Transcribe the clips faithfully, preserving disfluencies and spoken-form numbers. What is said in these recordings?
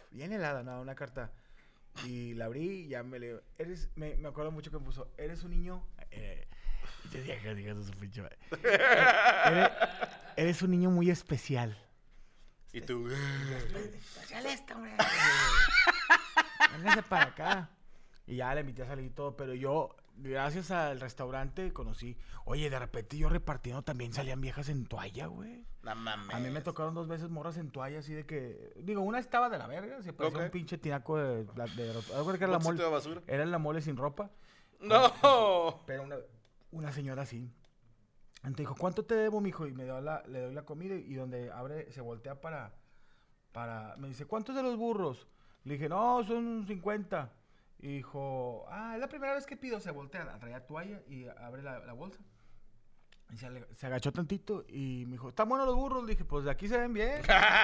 bien helada, no, una carta. Y la abrí y ya me le... Eres, me, me acuerdo mucho que me puso, eres un niño... Eh, y te dije, digas su pinche madre. eres, eres un niño muy especial. Y tú... Especial esta, hombre. Véngase para acá. Y ya le invité a salir y todo, pero yo, gracias al restaurante, conocí... Oye, de repente yo repartiendo también salían viejas en toalla, güey. No mames. A mí me tocaron dos veces morras en toalla, así de que... Digo, una estaba de la verga, se parecía Ok. un pinche tinaco de... de, de, de algo que era la ¿Bolsito mole, de basura? era la mole sin ropa. ¡No! Pero una, una señora así. Entonces dijo, ¿cuánto te debo, mijo? Y me dio la, le doy la comida y donde abre, se voltea para... para me dice, ¿cuántos de los burros? Le dije, no, son cincuenta. Y dijo, ah, es la primera vez que pido. Se voltea, traía toalla y abre la, la bolsa. Y se, ale- se agachó tantito y me dijo, ¿están buenos los burros? Le dije, pues de aquí se ven bien.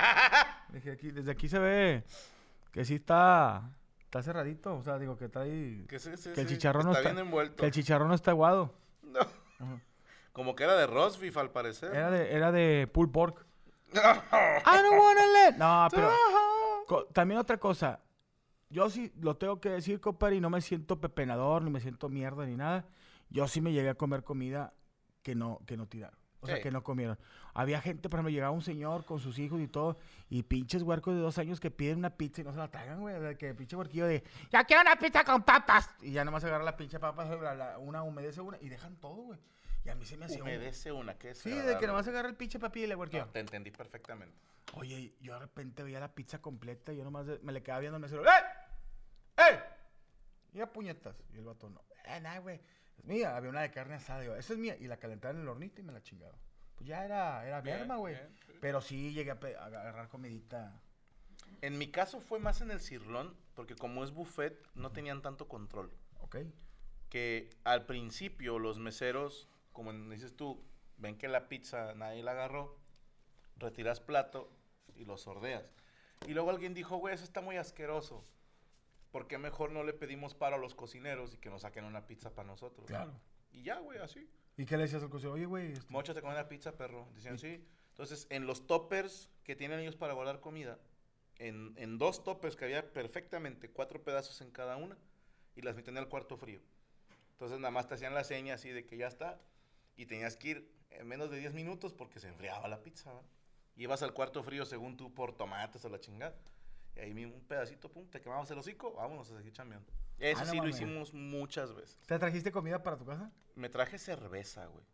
Le dije, aquí, desde aquí se ve que sí está, está cerradito. O sea, digo que trae... Que, sí, sí, que el sí, chicharrón no está está, bien envuelto. que el chicharrón no está aguado. No. Ajá. Como que era de roast beef, al parecer. Era de, era de pulled pork. I don't wanna let... No, pero... co- también otra cosa. Yo sí lo tengo que decir, compadre, y no me siento pepenador, ni me siento mierda, ni nada. Yo sí me llegué a comer comida que no, que no tiraron. O sea, Sí. que no comieron. Había gente, por ejemplo, llegaba un señor con sus hijos y todo, y pinches huercos de dos años que piden una pizza y no se la tragan, güey. O sea, que pinche huerquillo de, ya quiero una pizza con papas. Y ya nomás agarra la pinche papa, la- la- una humedece una, y dejan todo, güey. Y a mí se me hacía... un- Humedece una, ¿qué es? Sí, de que nomás agarra el pinche papilla y le huerquillo. No, te entendí perfectamente. Oye, yo de repente veía la pizza completa y yo nomás de- me le quedaba viendo al mesero. ¡Eh! ¡Eh! Y a puñetas. Y el vato, no. Eh, nada, güey. Es mía. Había una de carne asada. Digo, esa es mía. Y la calentaban en el hornito y me la chingaron. Pues ya era, era Bien, merma, güey. bien, sí. Pero sí llegué a, pe- a agarrar comidita. En mi caso fue más en el cirlón, porque como es buffet, no tenían tanto control. ¿Ok? Que al principio los meseros, como dices tú, ven que la pizza nadie la agarró, retiras plato y lo sordeas. Y luego alguien dijo, güey, eso está muy asqueroso. ¿Por qué mejor no le pedimos paro a los cocineros y que nos saquen una pizza para nosotros? Claro. Y ya, güey, así. ¿Y qué le decías al cocinero? Oye, güey. este- Móchate con una pizza, perro. Decían, sí. Entonces, en los toppers que tienen ellos para guardar comida, en, en dos toppers que había perfectamente cuatro pedazos en cada una, y las metían al cuarto frío. Entonces, nada más te hacían la seña así de que ya está, y tenías que ir en menos de diez minutos porque se enfriaba la pizza, ¿va? Y ibas al cuarto frío según tú por tomates o la chingada. Y ahí mismo un pedacito, pum, te quemabas el hocico, vámonos a seguir chambeando. Eso Ah, no sí lo mames. hicimos muchas veces. ¿Te trajiste comida para tu casa? Me traje cerveza, güey.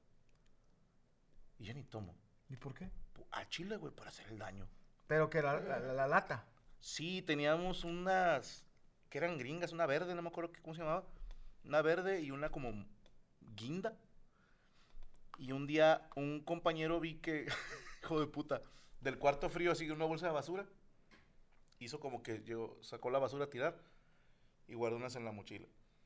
Y ya ni tomo. ¿Y por qué? A Chile, güey, para hacer el daño. Pero que la, la, la- la lata. Sí, teníamos unas que eran gringas, una verde, no me acuerdo qué, cómo se llamaba. Una verde y una como guinda. Y un día un compañero vi que, hijo de puta, del cuarto frío así una bolsa de basura. Hizo como que yo sacó la basura a tirar y guardó unas en la mochila.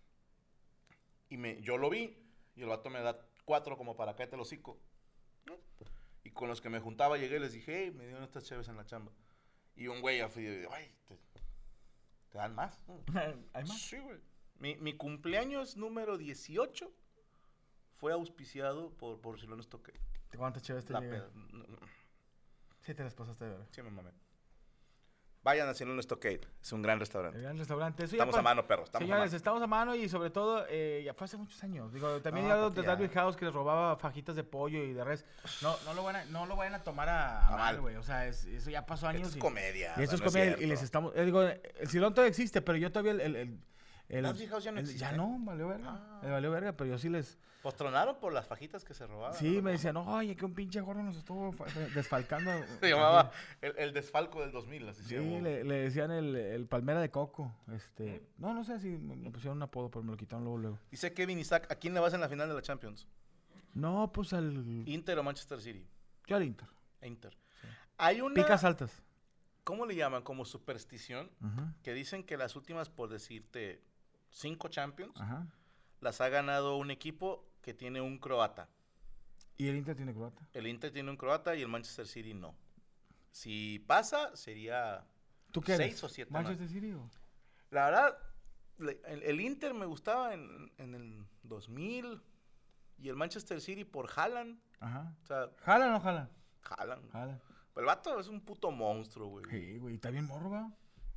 Y me, yo lo vi y el vato me da cuatro como para cállate el hocico. ¿no? Y con los que me juntaba llegué y les dije, hey, me dieron estas chaves en la chamba. Y un güey así de, ay, ¿te, te dan más? ¿no? ¿Hay más? Sí, güey. Mi, mi cumpleaños número dieciocho fue auspiciado por, por Silón Stoque. ¿Cuántas chéves te La llegan? peda. No, no, Sí, te las pasaste de ver. sí, me mamé. Vayan a Silón Stockade. Es un gran El restaurante. gran restaurante. Eso ya Estamos pa- a mano, perros. Estamos Señores, a mano. estamos a mano y sobre todo, eh, ya fue hace muchos años. Digo, también No, ya lo porque de ya- Darby House que les robaba fajitas de pollo y de res. No, no lo van a, no lo vayan a tomar a, a A mal, mal. güey. O sea, es- eso ya pasó años. Esto es y, comedia. y esto es no comedia. cierto. Y les estamos, eh, digo, el silón todavía existe, pero yo todavía el... el, el, el- ¿Darby House ya no el- existe? Ya no, valió verga. Ah. Me valió verga, pero yo sí les... Pues tronaron por las fajitas que se robaban. Sí, ¿no? me decían, oye, que un pinche gordo nos estuvo fa- desfalcando. Se llamaba el, el desfalco del dos mil, así se Sí, llamó. le, le decían el, el palmera de coco. Este, no, no sé si me, me pusieron un apodo, pero me lo quitaron luego, luego. Dice Kevin Isaac, ¿a quién le vas en la final de la Champions? No, pues al... ¿Inter o Manchester City? Yo al Inter. Inter. Hay una... Picas altas. ¿Cómo le llaman? Como superstición. Ajá, Que dicen que las últimas, por decirte, cinco Champions, ajá. las ha ganado un equipo que tiene un croata. Y el Inter tiene croata. El Inter tiene un croata y el Manchester City no. Si pasa, sería ¿Tú qué eres? seis o siete más. ¿Manchester City o...? La verdad, le- el, el Inter me gustaba en, en el dos mil y el Manchester City por Haaland. Ajá. O sea, ¿Jalan o no jalan? Haaland. Jalan. El vato es un puto monstruo, güey. Sí, güey. ¿Está bien morro, va?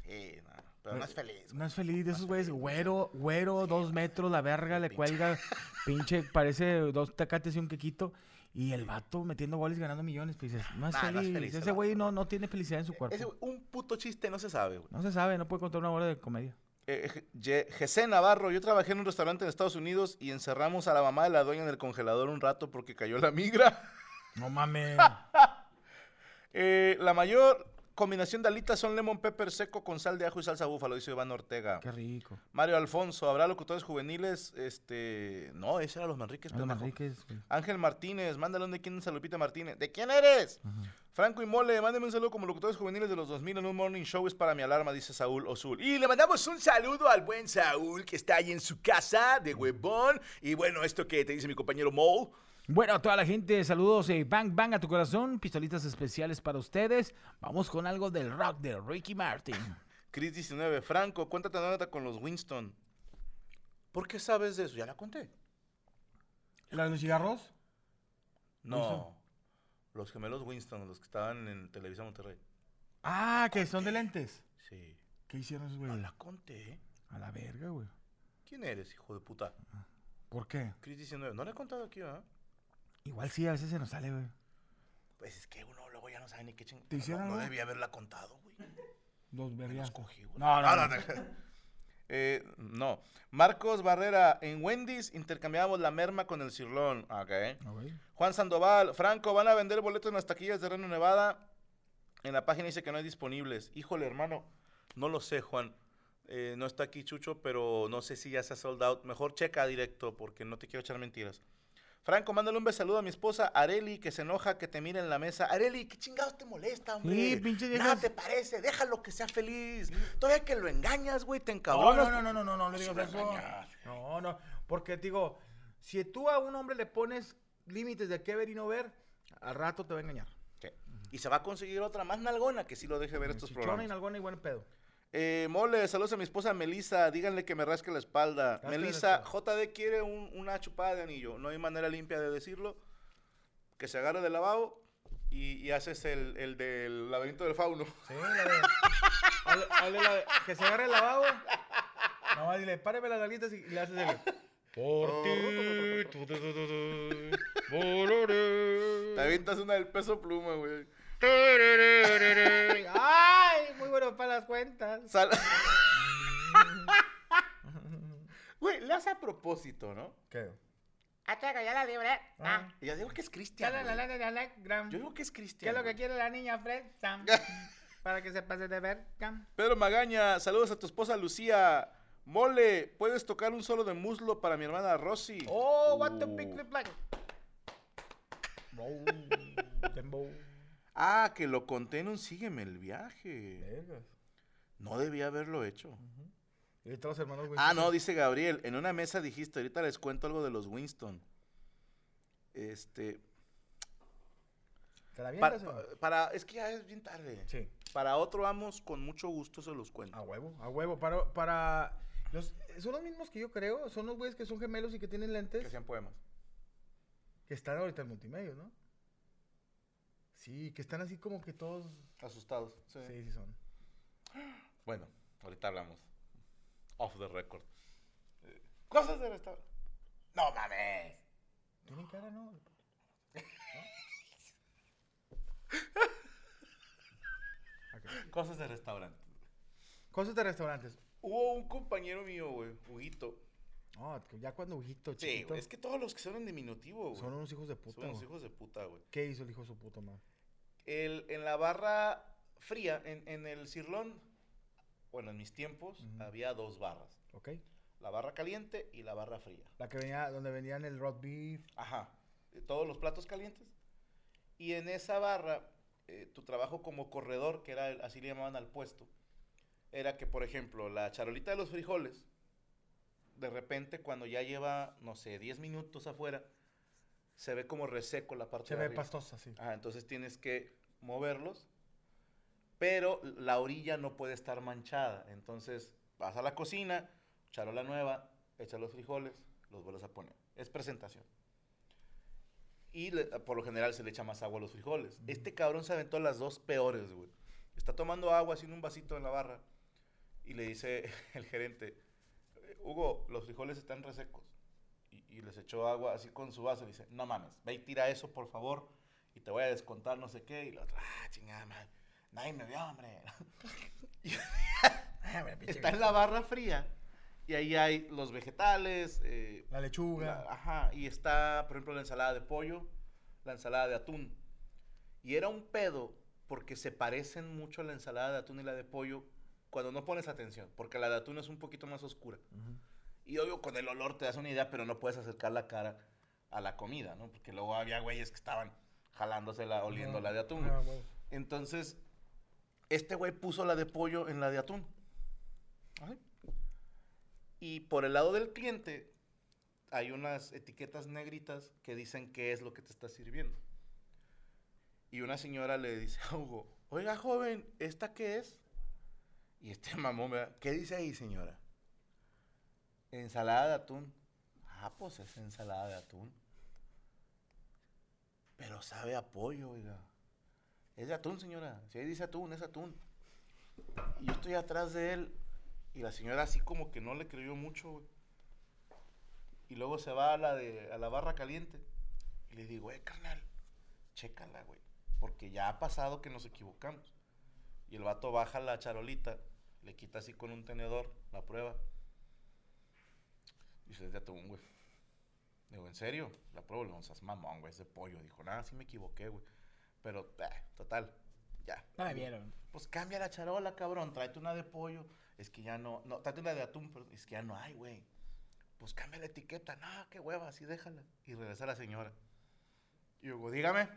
Sí, no, pero no es feliz. No es feliz de esos güeyes. Güero, güero, sí, dos metros, la verga, le pinche. Cuelga, pinche, parece dos tacates y un quequito. Y el vato metiendo goles y ganando millones. Pues dices, no es nah, feliz. No es feliz. Ese güey no, no tiene felicidad en su cuerpo. Ese, un puto chiste no se sabe, güey. No se sabe, no puede contar una hora de comedia. Eh, José Navarro, yo trabajé en un restaurante en Estados Unidos y encerramos a la mamá de la dueña en el congelador un rato porque cayó la migra. No mames. eh, la mayor combinación de alitas son lemon pepper seco con sal de ajo y salsa búfalo, dice Iván Ortega. Qué rico. Mario Alfonso, ¿habrá locutores juveniles? Este, no, ese era Los Manríquez. Los Manríquez. Ángel Martínez, mándale un de quién es a Lupita Martínez. ¿De quién eres? Uh-huh. Franco y Mole, mándeme un saludo como locutores juveniles de los dos mil en un morning show, es para mi alarma, dice Saúl Osul. Y le mandamos un saludo al buen Saúl, que está ahí en su casa de huevón. Y bueno, esto que te dice mi compañero Mole. Bueno, a toda la gente, saludos, eh, bang, bang a tu corazón, pistolitas especiales para ustedes. Vamos con algo del rock de Ricky Martin. Chris diecinueve, Franco, cuéntate una nota con los Winston. ¿Por qué sabes de eso? Ya la conté. ¿La de los cigarros? No, Winston. Los gemelos Winston, los que estaban en Televisa Monterrey. Ah, que son de lentes. Sí. ¿Qué hicieron esos güey? No la conté. A la verga, güey. ¿Quién eres, hijo de puta? ¿Por qué? Chris diecinueve, no le he contado aquí, ¿verdad? Igual sí, a veces se nos sale, güey. Pues es que uno luego ya no sabe ni qué chingada. ¿Te hicieron no, no algo? debía haberla contado, güey. Los verías. Los cogí, güey. No, no, no. no. eh, no. Marcos Barrera, en Wendy's intercambiamos la merma con el cirlón. Okay. Okay. Juan Sandoval, Franco, van a vender boletos en las taquillas de Reno, Nevada. En la página dice que no hay disponibles. Híjole, hermano, no lo sé, Juan. Eh, no está aquí Chucho, pero no sé si ya se ha sold out. Mejor checa directo porque no te quiero echar mentiras. Franco, mándale un besaludo a mi esposa Areli, que se enoja que te mire en la mesa. Areli, ¿qué chingados te molesta, hombre? Sí, pinche viejas. Nada te parece, déjalo que sea feliz. Todavía que lo engañas, güey, te encabronas. No, no, no, no, no, no, no le digas eso. No, no, porque digo, si tú a un hombre le pones límites de qué ver y no ver, al rato te va a engañar. Sí. Y se va a conseguir otra más nalgona que sí lo deje ver estos Chichona programas. y nalgona y buen pedo. Eh, Mole, saludos a mi esposa Melissa, díganle que me rasque la espalda. Rasque Melissa, J D quiere un, una chupada de anillo, no hay manera limpia de decirlo. Que se agarre del lavabo y, y haces el, el del laberinto del fauno. Sí, la de, ale, ale, la de, que se agarre el lavabo. No, dile, páreme las nalguitas y le haces el... Por ti. Te avientas una del Peso Pluma, güey. ¡Ay! Muy bueno para las cuentas. Sal... Güey, le hace a propósito, ¿no? ¿Qué? Ah, chaca, ya la libre. Ah. Y yo digo que es Cristian. Yo digo que es Cristian. ¿Qué es lo que quiere la niña Fred? Para que se pase de ver. Pedro Magaña, saludos a tu esposa Lucía. Mole, ¿puedes tocar un solo de muslo para mi hermana Rosy? Oh, uh. what the big flip like. Oh, tembo. Ah, que lo conté en un Sígueme el viaje. Vergas. No debía haberlo hecho. Uh-huh. ¿Y ahorita los hermanos Winston? Ah, no, dice Gabriel. En una mesa dijiste, ahorita les cuento algo de los Winston. Este... ¿Te la para, para, es que ya es bien tarde. Sí. Para otro Amos, con mucho gusto se los cuento. A huevo, a huevo. Para... para los, son los mismos que yo creo. Son los güeyes que son gemelos y que tienen lentes. Que hacían poemas. Que están ahorita en multimedia, ¿no? Sí, que están así como que todos... Asustados. Sí, sí, sí son. Bueno, ahorita hablamos. Off the record. Eh, cosas de restaurante. No mames. Tienen cara, ¿no? ¿No? Okay. Cosas de restaurante. Cosas de restaurantes. Hubo un compañero mío, güey, Huguito. No, ya cuando Huguito, sí, chiquito. Güey, es que todos los que son en diminutivo, güey. Son unos hijos de puta. Son unos hijos de puta, güey. ¿Qué hizo el hijo de su puta madre? El, en la barra fría, en, en el cirlón, bueno, en mis tiempos, uh-huh. había dos barras. Ok. La barra caliente y la barra fría. La que venía, donde venían el roast beef. Ajá. Todos los platos calientes. Y en esa barra, eh, tu trabajo como corredor, que era, el, así le llamaban al puesto, era que, por ejemplo, la charolita de los frijoles, de repente, cuando ya lleva, no sé, diez minutos afuera, se ve como reseco la parte se de ve arriba. pastosa, sí. Ah, entonces tienes que moverlos, pero la orilla no puede estar manchada. Entonces, vas a la cocina, charola nueva, echas los frijoles, los vuelves a poner. Es presentación. Y le, por lo general se le echa más agua a los frijoles. Mm. Este cabrón se aventó las dos peores, güey. Está tomando agua así en un vasito en la barra. Y le dice el gerente, Hugo, los frijoles están resecos. Y, y les echó agua así con su vaso. Y dice, no mames, ve y tira eso, por favor. Y te voy a descontar no sé qué. Y la otra, ah, chingada madre. Nadie me vio, hombre. Y está en la barra fría. Y ahí hay los vegetales. Eh, La lechuga. la- ajá. Y está, por ejemplo, la ensalada de pollo, la ensalada de atún. Y era un pedo porque se parecen mucho la ensalada de atún y la de pollo cuando no pones atención. Porque la de atún es un poquito más oscura. Ujú. Y obvio, con el olor te das una idea, pero no puedes acercar la cara a la comida, ¿no? Porque luego había güeyes que estaban jalándosela, oliendo Ajá. la de atún. Ah, güey. Entonces, este güey puso la de pollo en la de atún. Ay. Y por el lado del cliente, hay unas etiquetas negritas que dicen qué es lo que te está sirviendo. Y una señora le dice a Hugo, oiga, joven, ¿esta qué es? Y este mamón, me da, ¿qué dice ahí, señora? Ensalada de atún. Ah, pues es ensalada de atún. Pero sabe a pollo, oiga. Es de atún, señora. Si ahí dice atún, es atún. Y yo estoy atrás de él. Y la señora así como que no le creyó mucho, güey. Y luego se va a la, de, a la barra caliente. Y le digo, eh, carnal, chécala, güey. Porque ya ha pasado que nos equivocamos. Y el vato baja la charolita, le quita así con un tenedor la prueba. Dice, es de atún, güey. Digo, ¿en serio? La prueba, le vamos a mamón, güey, es de pollo. Dijo, nada, sí me equivoqué, güey. Pero, eh, total, ya. No me vieron. Pues cambia la charola, cabrón. Tráete una de pollo. Es que ya no. No, tráete una de atún, pero es que ya no hay, güey. Pues cambia la etiqueta. No, qué hueva, así déjala. Y regresa la señora. Y yo digo, dígame.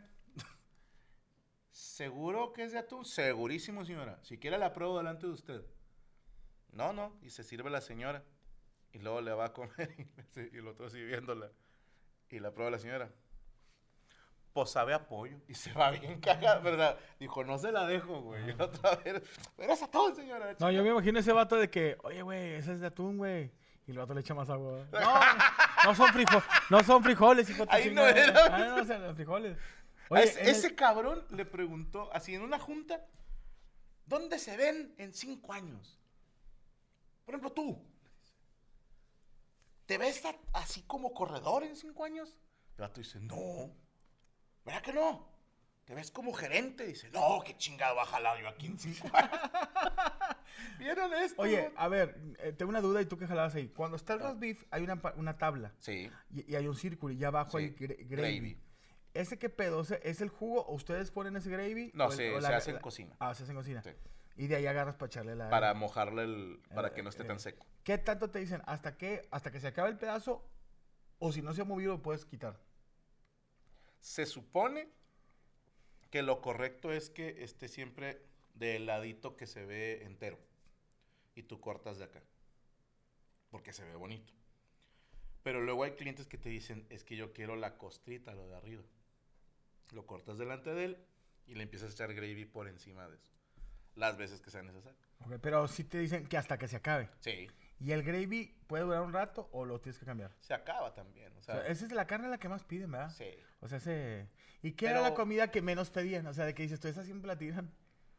¿Seguro que es de atún? Segurísimo, señora. Si quiere la pruebo delante de usted. No, no. Y se sirve la señora. Y luego le va a comer. Y el otro sigue viéndola. Y la prueba la señora. Pues sabe a pollo. Y se va bien cagada, ¿verdad? Dijo, no se la dejo, güey. Y la otra vez, pero es atún, señora. No, yo me imagino ese vato de que, oye, güey, ese es de atún, güey. Y el vato le echa más agua. No, no son frijoles, no son frijoles, hijo de tu Ahí no chingada. era. Ah, no, o sea, los frijoles. A Oye, ese, en el- ese cabrón le preguntó, así en una junta, ¿dónde se ven en cinco años? Por ejemplo, tú. ¿Te ves a- así como corredor en cinco años? El vato dice, no. ¿Verdad que no? ¿Te ves como gerente? Dice, no, qué chingado va a jalar yo aquí en cinco años. ¿Vieron esto? Oye, a ver, eh, tengo una duda y tú que jalabas ahí. Cuando está el roast beef, hay una, pa- una tabla Sí. y, y hay un círculo y ya abajo Sí, hay gra- gravy. gravy. ¿Ese qué pedo? O sea, ¿es el jugo o ustedes ponen ese gravy? No, o el- se, o se la- hace en la- cocina. Ah, se hace en cocina. Sí. Y de ahí agarras para echarle la... Para mojarle el... Para Eh, que no esté eh, tan seco. ¿Qué tanto te dicen? ¿Hasta qué? ¿Hasta que se acabe el pedazo? O si no se ha movido, lo puedes quitar. Se supone que lo correcto es que esté siempre del ladito que se ve entero. Y tú cortas de acá. Porque se ve bonito. Pero luego hay clientes que te dicen, es que yo quiero la costrita, lo de arriba. Lo cortas delante de él y le empiezas a echar gravy por encima de eso. Las veces que sea necesario. Ok, pero sí te dicen que hasta que se acabe. Sí. ¿Y el gravy puede durar un rato o lo tienes que cambiar? Se acaba también. O O sea, sea, esa es la carne la que más piden, ¿verdad? sí. O sea, ese... ¿Y qué Pero- era la comida que menos pedían? O sea, de que dices, tú esa siempre la tiran.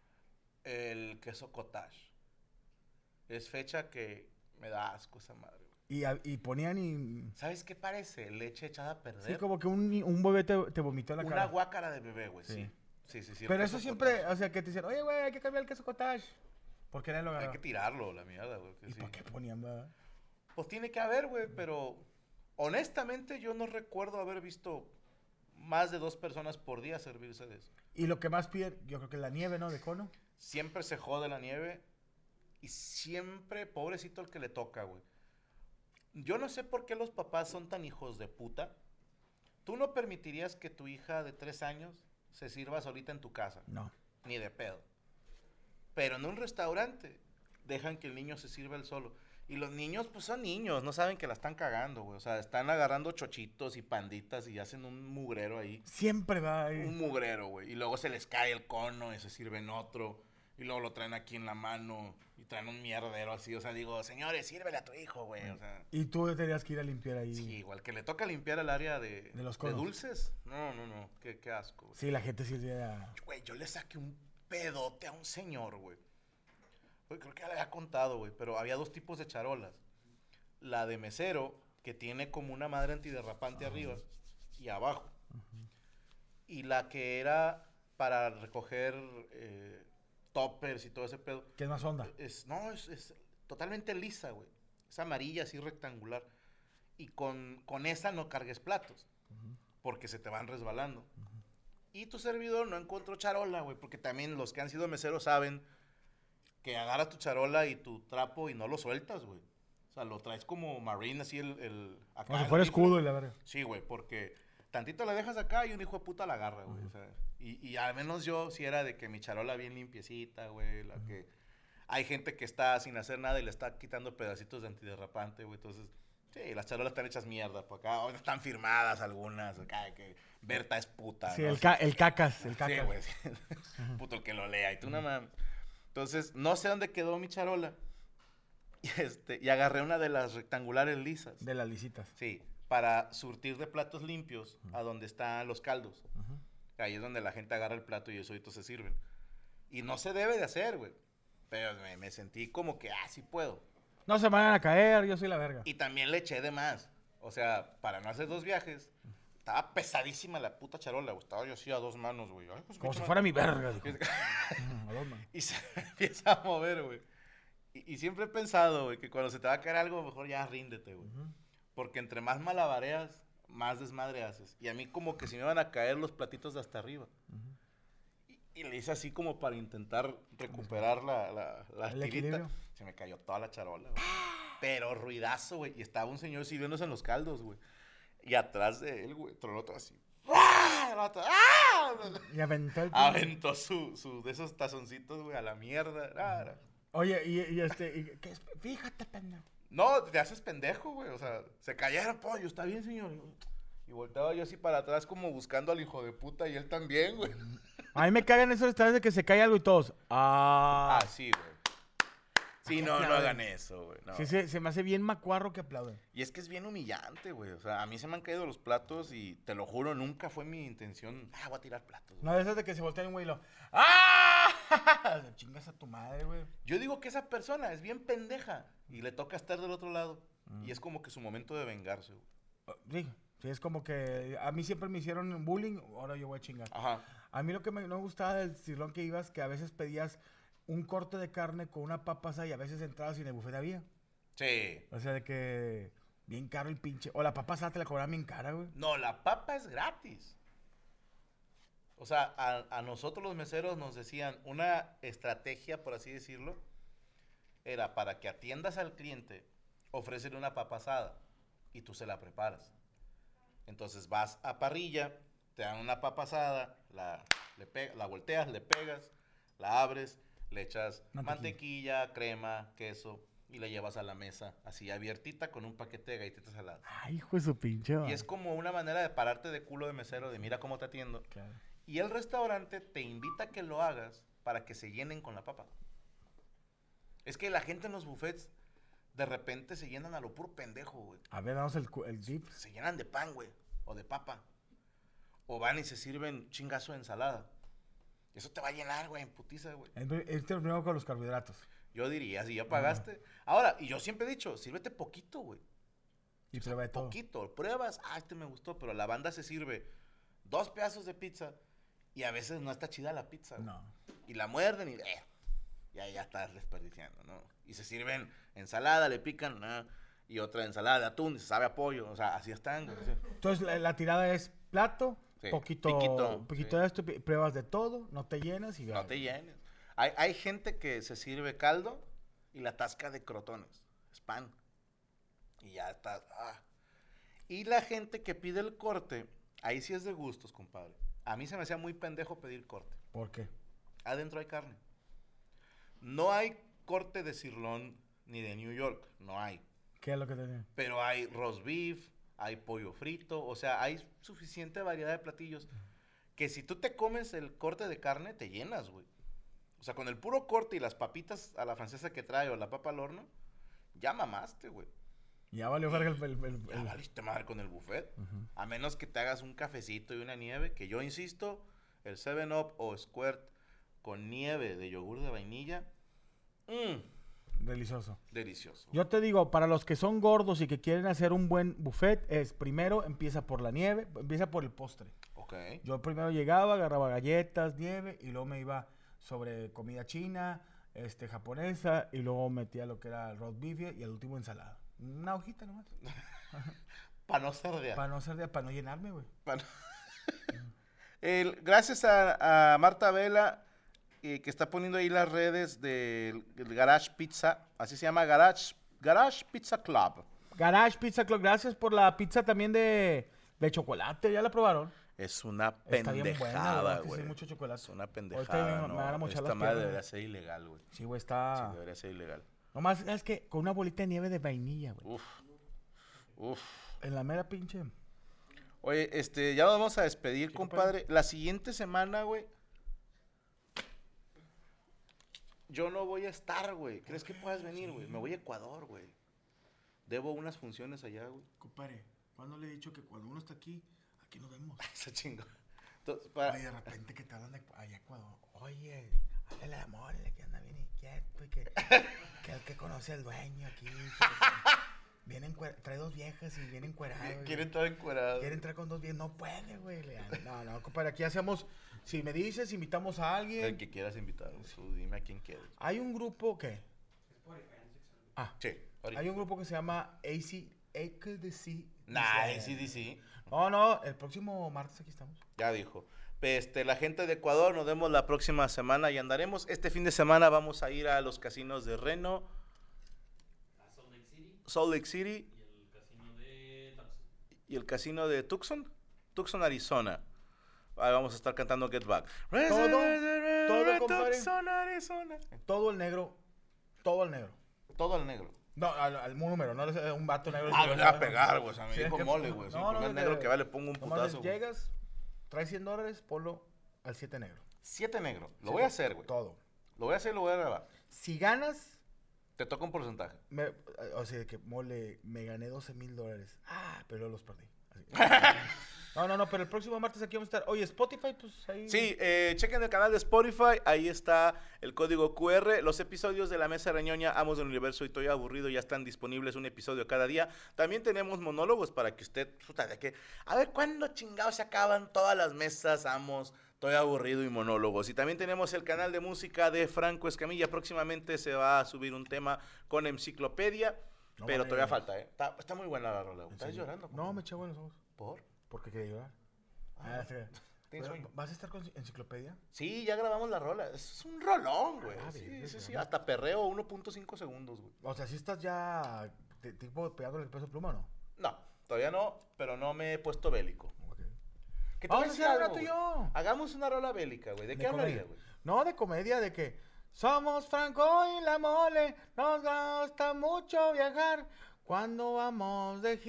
El queso cottage. Es fecha que me da asco esa madre. Güey. Y, a- y ponían y... ¿Sabes qué parece? Leche echada a perder. Sí, como que un, un bebé te, te vomitó en la Una cara. guácara de bebé, güey, sí. Sí. Sí, sí, sí. el Pero queso eso siempre, cottage. o sea, que te dicen, oye, güey, hay que cambiar el queso cottage. ¿Por qué nadie lo Hay agarró? que tirarlo, la mierda, güey. que ¿Y sí. por qué ponían, verdad? Pues tiene que haber, güey, pero honestamente yo no recuerdo haber visto más de dos personas por día servirse de eso. Y lo que más piden, yo creo que es la nieve, ¿no? De cono. Siempre se jode la nieve y siempre, pobrecito el que le toca, güey. Yo no sé por qué los papás son tan hijos de puta. ¿Tú no permitirías que tu hija de tres años se sirva solita en tu casa? No. Ni de pedo. Pero en un restaurante dejan que el niño se sirva él solo. Y los niños, pues son niños, no saben que la están cagando, güey. O sea, están agarrando chochitos y panditas y hacen un mugrero ahí. Siempre va ahí. Un mugrero, güey. Y luego se les cae el cono y se sirven otro. Y luego lo traen aquí en la mano y traen un mierdero así. O sea, digo, señores, sírvele a tu hijo, güey. O sea, Y tú tenías que ir a limpiar ahí. sí, igual que le toca limpiar el área de, De los conos. dulces. No, no, no. Qué, qué asco, güey. Sí, la gente sí era... Güey, yo le saqué un pedote a un señor, güey. Güey, creo que ya le había contado, güey, pero había dos tipos de charolas. La de mesero, que tiene como una madre antiderrapante uh-huh. arriba y abajo. Uh-huh. Y la que era para recoger eh, toppers y todo ese pedo. ¿Qué es más onda? Es, no, es, es totalmente lisa, güey. Es amarilla, así rectangular. Y con, con esa no cargues platos, uh-huh. porque se te van resbalando. Uh-huh. Y tu servidor no encontró charola, güey, porque también los que han sido meseros saben que agarras tu charola y tu trapo y no lo sueltas, güey. O sea, lo traes como marine, así el... el acá como si fuera escudo y la verdad. Sí, güey, porque tantito la dejas acá y un hijo de puta la agarra, güey. Uh-huh. O sea, y, y al menos yo sí era de que mi charola bien limpiecita, güey, la uh-huh. que... Hay gente que está sin hacer nada y le está quitando pedacitos de antiderrapante, güey, entonces... Sí, las charolas están hechas mierda por acá. O están firmadas algunas. Acá, que Berta es puta. Sí, ¿no? el, ca el cacas. El cacas. Sí, güey. Sí. Uh-huh. Puto el que lo lea. Y tú, uh-huh. no mames. Entonces, no sé dónde quedó mi charola. Y, este, y agarré una de las rectangulares lisas. De las lisitas. Sí, para surtir de platos limpios uh-huh. a donde están los caldos. Uh-huh. Ahí es donde la gente agarra el plato y eso solitos se sirven. Y no se debe de hacer, güey. Pero me, me sentí como que, ah, sí puedo. No se me van a caer, yo soy la verga. Y también le eché de más. O sea, para no hacer dos viajes, estaba pesadísima la puta charola. Estaba yo así a dos manos, güey. Ay, pues, como si fuera mi verga. Y se empieza a mover, güey. Y, y siempre he pensado, güey, que cuando se te va a caer algo, mejor ya ríndete, güey. Uh-huh. Porque entre más malabareas, más desmadre haces. Y a mí como que se me iban a caer los platitos de hasta arriba. Uh-huh. Y, y le hice así como para intentar recuperar la, la, la tirita. Equilibrio. Se me cayó toda la charola, güey. Pero ruidazo, güey. Y estaba un señor sirviéndose en los caldos, güey. Y atrás de él, güey, tronó todo así. ¡Ah! Y aventó el... Aventó su, su, de esos tazoncitos, güey, a la mierda. Ah, oye, y, y este... Y, ¿qué es? Fíjate, pendejo. No, te haces pendejo, güey. O sea, se cayeron, pollo. Está bien, señor. Y volteaba yo así para atrás como buscando al hijo de puta. Y él también, güey. A mí me cagan esos estados de que se cae algo y todos... Ah, ah sí, güey. Sí, no, no hagan eso, güey. No. Sí, se, se me hace bien macuarro que aplauden. Y es que es bien humillante, güey. O sea, a mí se me han caído los platos y te lo juro, nunca fue mi intención. Ah, voy a tirar platos. Güey. No, de esas de que se voltean un güey y lo... ¡Ah! Chingas a tu madre, güey. Yo digo que esa persona es bien pendeja y le toca estar del otro lado. Mm. Y es como que su momento de vengarse, güey. Sí, sí, es como que a mí siempre me hicieron bullying, ahora yo voy a chingar. Ajá. A mí lo que me, no me gustaba del cirlón que ibas, que a veces pedías... un corte de carne con una papa asada y a veces entrabas y en el buffet había. Sí. O sea, de que bien caro el pinche... O la papa asada te la cobraban bien cara, güey. No, la papa es gratis. O sea, a, a nosotros los meseros nos decían, una estrategia, por así decirlo, era para que atiendas al cliente, ofrecerle una papa asada y tú se la preparas. Entonces vas a parrilla, te dan una papa asada, la, le pe- la volteas, le pegas, la abres, le echas mantequilla. mantequilla, crema, queso y la llevas a la mesa así abiertita con un paquete de galletitas saladas. Ay, hijo de su pinche. Y es como una manera de pararte de culo de mesero, de mira cómo te atiendo. Claro. Y el restaurante te invita a que lo hagas para que se llenen con la papa. Es que la gente en los buffets de repente se llenan a lo puro pendejo, güey. A ver, damos el, el dip. Se llenan de pan, güey, o de papa. O van y se sirven chingazo de ensalada. Eso te va a llenar, güey, en putiza, güey. Este es primero con los carbohidratos. Yo diría, si ya pagaste. Ah. Ahora, y yo siempre he dicho, sírvete poquito, güey. Y prueba de todo. Poquito. Pruebas, ah, este me gustó, pero la banda se sirve dos pedazos de pizza y a veces no está chida la pizza, güey. No. Y la muerden y, eh, ya, ya estás desperdiciando, ¿no? Y se sirven ensalada, le pican, ¿no? Y otra ensalada de atún, y se sabe a pollo. O sea, así están, güey. Entonces, la, la tirada es plato... Sí, poquito, piquito, poquito sí. de esto, pruebas de todo, no te llenas y... No te llenes. Hay, hay gente que se sirve caldo y la tasca de crotones, es pan. Y ya está. Ah. Y la gente que pide el corte, ahí sí es de gustos, compadre. A mí se me hacía muy pendejo pedir corte. ¿Por qué? Adentro hay carne. No hay corte de sirlón ni de New York, no hay. ¿Qué es lo que tenía? Pero hay roast beef, hay pollo frito, o sea, hay suficiente variedad de platillos que si tú te comes el corte de carne, te llenas, güey. O sea, con el puro corte y las papitas a la francesa que trae o la papa al horno, ya mamaste, güey. Ya valió verga el, el, el, Ya el... valiste madre con el buffet. Uh-huh. A menos que te hagas un cafecito y una nieve, que yo insisto, el seven up o Squirt con nieve de yogur de vainilla, Mm, Delicioso. delicioso. Yo te digo, para los que son gordos y que quieren hacer un buen buffet, es primero empieza por la nieve, empieza por el postre. Ok. Yo primero llegaba, agarraba galletas, nieve, y luego me iba sobre comida china, este, japonesa, y luego metía lo que era el roast beef y el último ensalada. Una hojita nomás. Para no cerdear. Para no ser de, para no llenarme, güey. Pa' no- El- gracias a, a Marta Vela, eh, que está poniendo ahí las redes del, del Garage Pizza. Así se llama Garage, Garage Pizza Club. Garage Pizza Club, gracias por la pizza también de, de chocolate, ¿ya la probaron? Es una Está bien buena, pendejada, ¿verdad? Que sí, güey. mucho chocolate. Es una Ahorita pendejada, me- me van a ¿no? mochar Esta las madre piernas. debería ser ilegal, güey. Sí, güey, Sí, está... debería ser ilegal. Nomás es que con una bolita de nieve de vainilla, güey. Uf. Uf. En la mera pinche... Oye, este, ya nos vamos a despedir, Sí, compadre. La siguiente semana, güey. Yo no voy a estar, güey. ¿Crees que puedas venir, güey? Me voy a Ecuador, güey. Debo unas funciones allá, güey. Compadre, ¿cuándo le he dicho que cuando uno está aquí, aquí nos vemos? Esa chingo. Entonces, para- Oye, de repente que te hablan de allá Ecuador. Oye, háblale de mole, que anda bien inquieto y que, que el que conoce al dueño aquí. que- que- viene encuer- trae dos viejas y viene encuerado. Quiere entrar encuerado. Quiere entrar con dos viejas. No puede, güey. le- No, no, compadre, aquí hacemos... Si me dices, invitamos a El alguien. que quieras invitar, güey. Tú dime a quién quieres. Hay un grupo que... Ah, Sí, ahorita. hay un grupo que se llama A C... A C D C. Nah, sí, sí, sí. No, no, el próximo martes aquí estamos. Ya dijo. Este, la gente de Ecuador, nos vemos la próxima semana y andaremos. Este fin de semana vamos a ir a los casinos de Reno, A Salt Lake City Salt Lake City y el casino de Tucson. y el casino de Tucson, Tucson, Arizona. Ahí vamos a estar cantando Get Back. todo, compadre. Tucson, Arizona. Todo el negro. Todo el negro. Todo al negro. No, al, al número, no es un vato negro. Ah, me voy a pegar, güey. O sea, me Sí, dijo que- mole, güey. Sí, no, el no, primer de negro que- que va le pongo un Nomás putazo, güey. llegas, traes cien dólares, ponlo al siete negro. Siete negro. Lo Sí, voy a hacer, güey. Todo. Lo voy a hacer y lo voy a grabar. Si ganas, Te toca un porcentaje. me- o sea, que mole, me gané doce mil dólares. Ah, pero los perdí. Así. No, no, no, pero el próximo martes aquí vamos a estar. Oye, Spotify, pues ahí. Sí, eh, chequen el canal de Spotify, ahí está el código Q R. Los episodios de La Mesa Reñoña, Amos del Universo y Estoy Aburrido ya están disponibles, un episodio cada día. También tenemos monólogos para que usted, puta, de que, a ver, ¿cuándo chingados se acaban todas las mesas, Amos? Estoy aburrido y monólogos. Y también tenemos el canal de música de Franco Escamilla. Próximamente se va a subir un tema con enciclopedia, No, pero vale. todavía falta, ¿eh? Está, está muy buena la rola. ¿En ¿Estás serio? llorando? No, me eché buenos ojos. ¿Por? Porque quería llorar. Ah, sí. ¿Tienes Pero, sueño? ¿Vas a estar con enciclopedia? Sí, ya grabamos la rola. Es un rolón, güey. Ah, sí, bien, sí, sí. bien. Hasta perreo uno punto cinco segundos, güey. O sea, si estás ya de- tipo pegándole el peso pluma o no? No, todavía no, pero no me he puesto bélico. Ok. ¿Qué te Vamos voy a decir hacer un algo, rato güey? yo. Hagamos una rola bélica, güey. ¿De, De qué hablaría, comedia. güey? No, de comedia, de que somos Franco y la mole, nos gusta mucho viajar. Cuando vamos de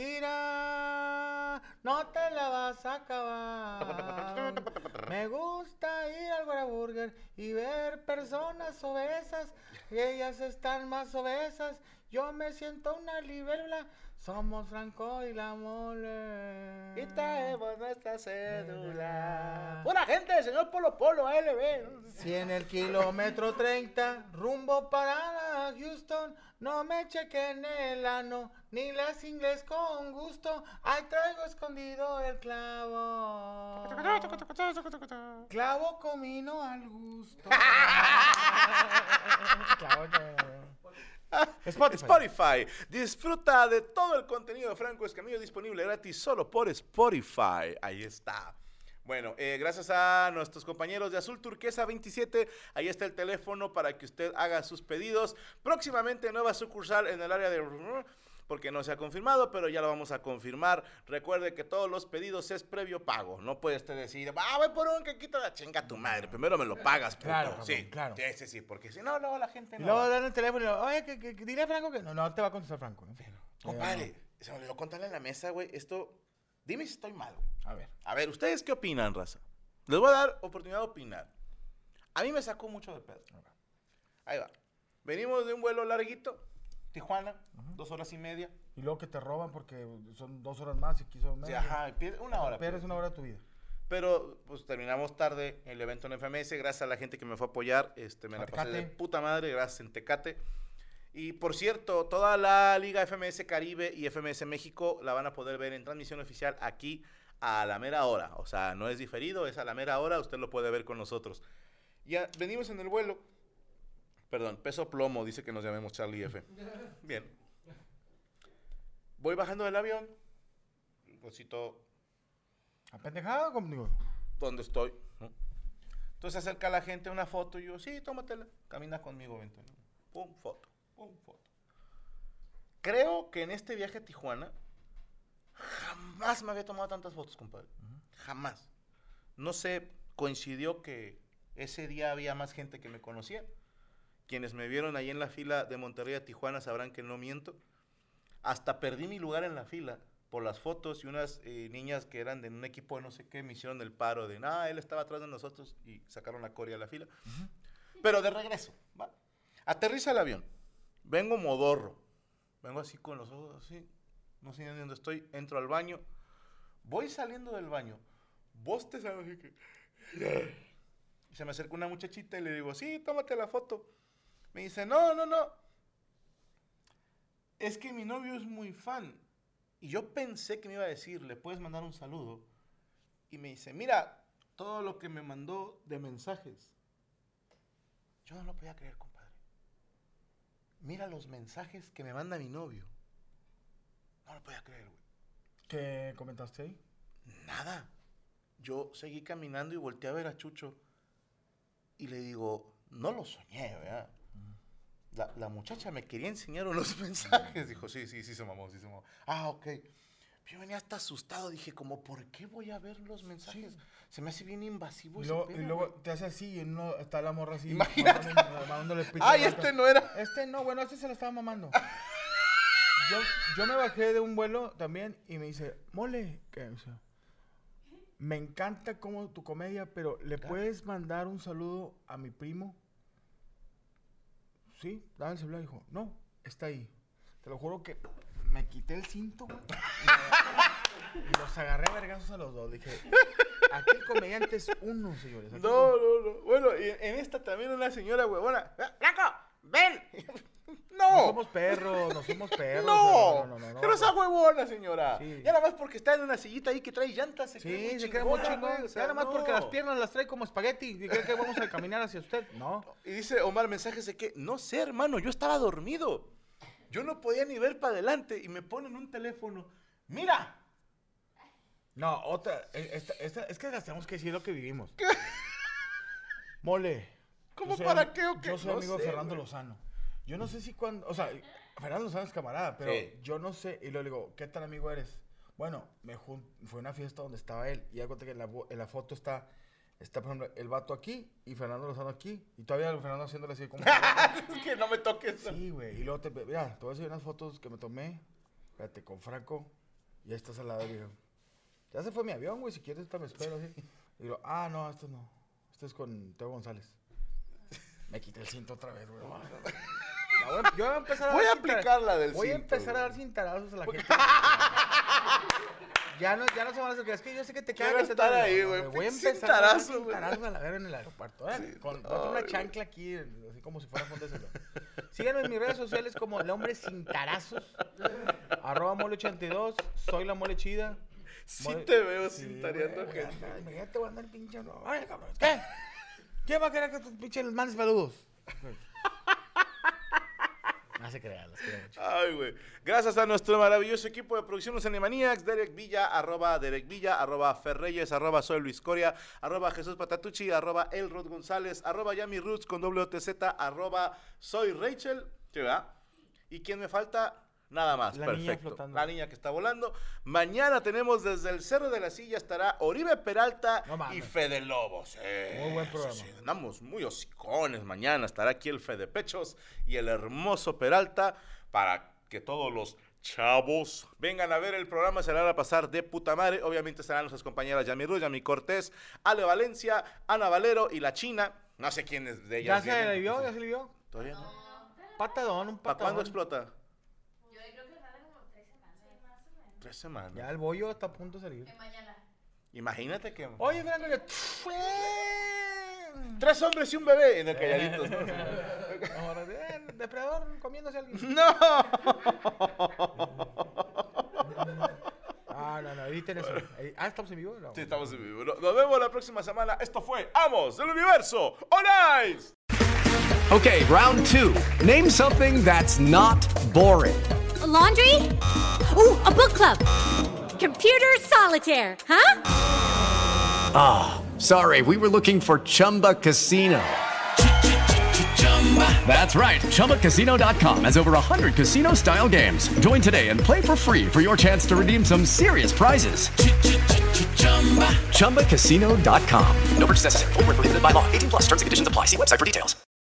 gira, no te la vas a acabar. Me gusta ir al Whataburger y ver personas obesas, y ellas están más obesas. Yo me siento una libélula, somos Franco y la mole. Y traemos nuestra cédula. Buena gente, señor Polo Polo, A L B. Si en el kilómetro treinta, rumbo para Houston, no me chequen el ano, ni las inglés con gusto, ahí traigo escondido el clavo. Clavo comino al gusto. Clavo, Spotify. Spotify. Disfruta de todo el contenido de Franco Escamillo disponible gratis solo por Spotify. Ahí está. Bueno, eh, gracias a nuestros compañeros de Azul Turquesa veintisiete, ahí está el teléfono para que usted haga sus pedidos. Próximamente nueva sucursal en el área de... porque no se ha confirmado, pero ya lo vamos a confirmar. Recuerde que todos los pedidos es previo pago. No puede usted decir, ah, voy por un que quita la chinga tu madre. Primero me lo pagas, puto. Claro, cabrón, sí, claro. Sí, sí, sí, porque si no, luego la gente Y no luego va. dan el teléfono y le oye, que, que, que dile a Franco que no, no te va a contestar Franco. ¿eh? Compadre, se me olvidó contarle en la mesa, güey. Esto, dime si estoy mal, güey. A ver. A ver, ¿ustedes qué opinan, raza? Les voy a dar oportunidad de opinar. A mí me sacó mucho de pedo. Ahí va. Venimos de un vuelo larguito, Tijuana, dos horas y media. Y luego que te roban porque son dos horas más y quiso menos. Sí, ajá, pierde una hora. Pierdes pierde. una hora de tu vida. Pero pues terminamos tarde el evento en F M S, gracias a la gente que me fue a apoyar, este, me A la pasé de Tecate. puta madre, gracias en Tecate. Y por cierto, toda la Liga F M S Caribe y F M S México la van a poder ver en transmisión oficial aquí a la mera hora. O sea, no es diferido, es a la mera hora, usted lo puede ver con nosotros. Ya venimos en el vuelo. Perdón, peso plomo, dice que nos llamemos Charlie F. Bien. Voy bajando del avión. Cosito ¿Apendejado conmigo? donde estoy, ¿no? Entonces se acerca la gente a una foto y yo, sí, tómatela, camina conmigo, vente, ¿no? Pum, foto, pum, foto. Creo que en este viaje a Tijuana jamás me había tomado tantas fotos, compadre. Jamás. No sé, coincidió que ese día había más gente que me conocía. Quienes me vieron ahí en la fila de Monterrey a Tijuana sabrán que no miento. Hasta perdí mi lugar en la fila por las fotos y unas eh, niñas que eran de un equipo de no sé qué me hicieron el paro de, nada, él estaba atrás de nosotros y sacaron la corea a la fila. Uh-huh. Pero de regreso, ¿va? Aterriza el avión, vengo modorro, vengo así con los ojos así, no sé ni dónde estoy, entro al baño, voy saliendo del baño, vos te sabes así que... Y se me acerca una muchachita y le digo, sí, tómate la foto. Me dice, no, no, no, es que mi novio es muy fan. Y yo pensé que me iba a decir, le puedes mandar un saludo. Y me dice, mira, todo lo que me mandó de mensajes. Yo no lo podía creer, compadre. Mira los mensajes que me manda mi novio. No lo podía creer, güey. ¿Qué comentaste ahí? Nada. Yo seguí caminando y volteé a ver a Chucho. Y le digo, no lo soñé, ¿verdad? La, la muchacha me quería enseñar unos mensajes. Dijo, sí, sí, sí se mamó, sí se mamó. Ah, ok. Yo venía hasta asustado. Dije, como, ¿por qué voy a ver los mensajes? Sí. Se me hace bien invasivo y ese luego, pedo, y luego te hace así y en uno está la morra así. Imagínate. Mandándole, mandándole pito. Ay, este no era. Este no, bueno, este se lo estaba mamando. yo, yo me bajé de un vuelo también y me dice, mole, ¿qué? O sea, me encanta como tu comedia, pero ¿le claro. puedes mandar un saludo a mi primo? Sí, dame el celular, dijo, no, está ahí. Te lo juro que me quité el cinto, güey. Y los agarré a vergazos a los dos. Dije, aquí el comediante es uno, señores. Aquí no, no, no. Bueno, y en esta también una señora huevona. ¡Blanco, ven! No. No somos perros, no somos perros. No, no, no, no, no, que no sea huevona, señora. Sí. Ya nada más porque está en una sillita ahí que trae llantas. Se sí, se queda muy chingón. O sea, ya nada más no. porque las piernas las trae como espagueti y cree que vamos a caminar hacia usted. No. Y dice Omar, mensajes de que, no sé, hermano, yo estaba dormido. Yo no podía ni ver para adelante y me ponen un teléfono. ¡Mira! No, otra. Esta, esta, es que tenemos que decir lo que vivimos. Mole. ¿Cómo para am, qué o qué? Yo soy no amigo sé, de Fernando güey. Lozano. Yo no sé si cuando. O sea, Fernando Lozano es camarada, pero sí. yo no sé. Y luego le digo, ¿qué tan amigo eres? Bueno, me jun- fue una fiesta donde estaba él. Y ya conté que en la, en la foto está. Está, por ejemplo, el vato aquí y Fernando Lozano aquí. Y todavía Fernando haciéndole así como... que no me toques. Sí, güey. Y luego te... Mira, te voy a decir unas fotos que me tomé. Espérate, con Franco. Y ahí estás al lado. Y digo, ya se fue mi avión, güey. Si quieres, te me espero, así. Y digo, ah, no, esto no. Esto es con Teo González. Me quité el cinto otra vez, güey. Voy a, yo voy a empezar a Voy dar a aplicar la del Voy cinto, a empezar güey. a dar cintarazos a la gente. Ya no, ya no se van a hacer, es que yo sé que te Quiero cagas. estar te ahí, no, güey. Voy a Pinche empezar a dar cintarazo, güey. cintarazos a la verga en el aeropuerto. ¿eh? Sí. Con con una Ay, chancla aquí, así como si fuera fondo de celular. Síganme en mis redes sociales como el hombre cintarazos. Arroba mole ochenta y dos. Soy la mole chida. Sí Mole- te veo Sí, cintareando güey, gente. anda, imagínate, voy a andar pinche. No. Ay, cabrón. ¿Qué? ¿Quién va a querer que tus pinches les mandes saludos? No se crean, los quiero mucho. Ay, güey. Gracias a nuestro maravilloso equipo de producción Los Animaniacs, Derek Villa, arroba Derek Villa, arroba Ferreyes, arroba Soy Luis Coria, arroba Jesús Patatucci, arroba Elrod González, arroba Yami Roots con doble O T Z, arroba Soy Rachel, ¿sí, verdad? ¿Y quién me falta? Nada más, La niña perfecto. flotando. La niña que está volando. Mañana tenemos desde el Cerro de la Silla estará Oribe Peralta No mames. y Fede Lobos. Muy buen Eso programa. sí, andamos muy hocicones mañana. Estará aquí el Fede Pechos y el hermoso Peralta para que todos los chavos vengan a ver el programa. Se la van a pasar de puta madre. Obviamente estarán nuestras compañeras Yami Ruiz, Yami Cortés, Ale Valencia, Ana Valero y la China. No sé quiénes de ¿Ya ellas se vienen. le vio? ¿Ya se le vio? ¿Todavía no? Patadón, un ¿Para patadón. cuándo explota? Yo creo que sale como tres semanas. Tres semanas. Ya el bollo está a punto de salir. En mañana. Imagínate que... Oye, Franco, yo... Tres hombres y un bebé en el Calladitos, ¿no? Ahora, eh, depredador comiéndose a alguien. ¡No! Ah, no, no, editen eso. Eh, Ah, ¿estamos en vivo? No. Sí, estamos en vivo. Nos nos vemos la próxima semana. Esto fue Amos del Universo on Ice. Okay, round two. Name something that's not boring. A laundry? Ooh, a book club. Computer solitaire, huh? Ah, oh, sorry, we were looking for Chumba Casino. That's right, Chumba Casino dot com has over one hundred casino-style games. Join today and play for free for your chance to redeem some serious prizes. Chumba Casino dot com. No purchase necessary. Void where prohibited by law. eighteen plus terms and conditions apply. See website for details.